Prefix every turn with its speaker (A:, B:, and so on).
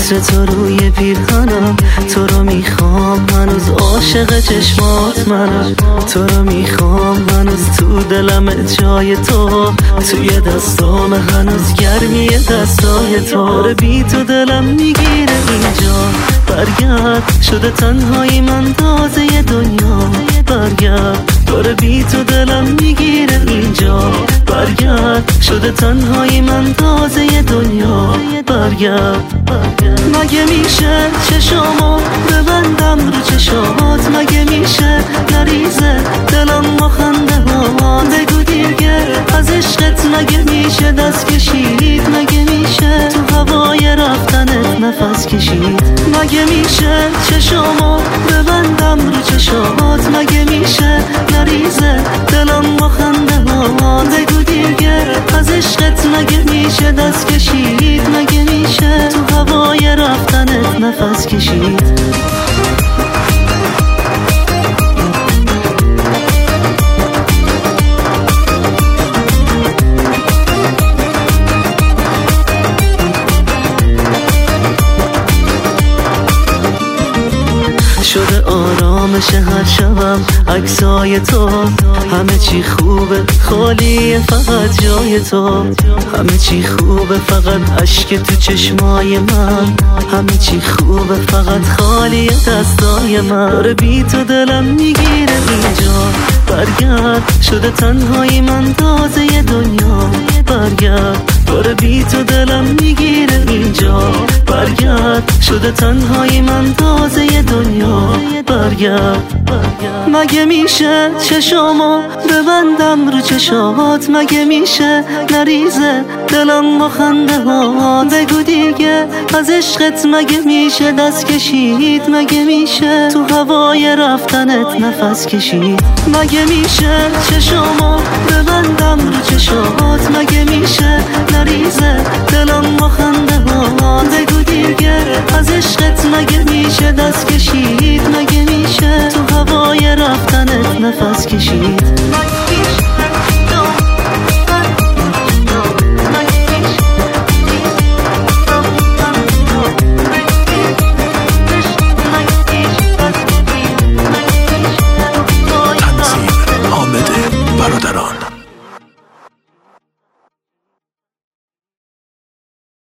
A: عطر تو روی پیرهنم، تو رو میخوام هنوز عاشق چشمات منم، تو رو میخوام هنوز تو دلم جای تو، توی دستام هنوز گرمی دستای تو. داره بی تو دلم میگیره اینجا، برگرد شده تنهایی من تازه دنیا، برگرد داره بی تو دلم میگیره اینجا، برگرد شده تنهایی من تازه دنیا، برگرد. مگه میشه چشامو ببندم رو چشات، مگه میشه نریزه دلم با خنده ها، بگو دیگه از عشقت مگه میشه دست کشید، مگه میشه تو هوای رفتنت نفس کشید، مگه میشه چشامو ببندم رو چشات، مگه میشه نریزه دلم با خنده ها، بگو دیگه از عشقت مگه میشه دست کشید، مگه میشه تو هوای رفتنت نفس کشید. شده آرامش هر شبم عکسای تو، همه چی خوبه خالیه فقط جای تو، همه چی خوبه فقط اشک تو چشمای من، همه چی خوبه فقط خالیه دستای من. داره بی تو دلم میگیره اینجا، برگرد شده تنهایی من تازه دنیا، برگرد داره بی تو دلم میگیره اینجا، برگرد شده تنهایی من تازه دنیا، برگرد. مگه میشه چشامو ببندم رو چشات، مگه میشه نریزه دلم با خنده ها، بگو دیگه از عشقت مگه میشه دست کشید، مگه میشه تو هوای رفتنت نفس کشید، مگه میشه چشامو ببندم رو چشات، مگه میشه نریزه دلم با خنده ها، بگو دیگه از عشقت مگه میشه دست کشید، مگه میشه تو هوای رفتنت نفس کشید.
B: تنظیم حامد برادران.